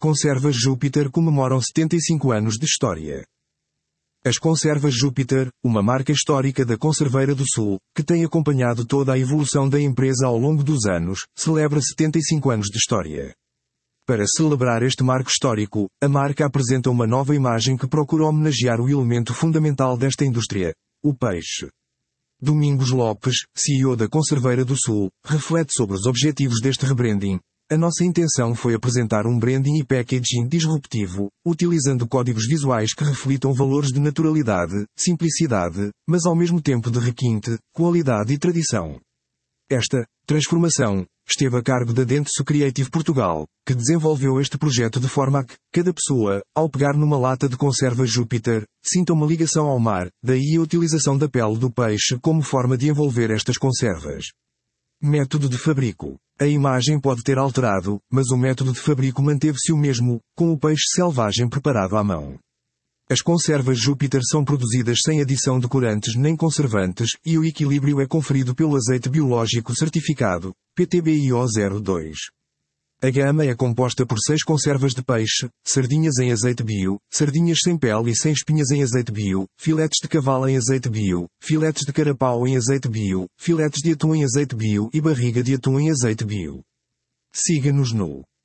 Conservas Júpiter comemoram 75 anos de história. As Conservas Júpiter, uma marca histórica da Conserveira do Sul, que tem acompanhado toda a evolução da empresa ao longo dos anos, celebra 75 anos de história. Para celebrar este marco histórico, a marca apresenta uma nova imagem que procura homenagear o elemento fundamental desta indústria: o peixe. Domingos Lopes, CEO da Conserveira do Sul, reflete sobre os objetivos deste rebranding. A nossa intenção foi apresentar um branding e packaging disruptivo, utilizando códigos visuais que reflitam valores de naturalidade, simplicidade, mas ao mesmo tempo de requinte, qualidade e tradição. Esta transformação esteve a cargo da Dentsu Creative Portugal, que desenvolveu este projeto de forma a que cada pessoa, ao pegar numa lata de conserva Júpiter, sinta uma ligação ao mar, daí a utilização da pele do peixe como forma de envolver estas conservas. Método de fabrico. A imagem pode ter alterado, mas o método de fabrico manteve-se o mesmo, com o peixe selvagem preparado à mão. As conservas Júpiter são produzidas sem adição de corantes nem conservantes e o equilíbrio é conferido pelo azeite biológico certificado, PTBIO02. A gama é composta por 6 conservas de peixe, sardinhas em azeite bio, sardinhas sem pele e sem espinhas em azeite bio, filetes de cavalo em azeite bio, filetes de carapau em azeite bio, filetes de atum em azeite bio e barriga de atum em azeite bio. Siga-nos no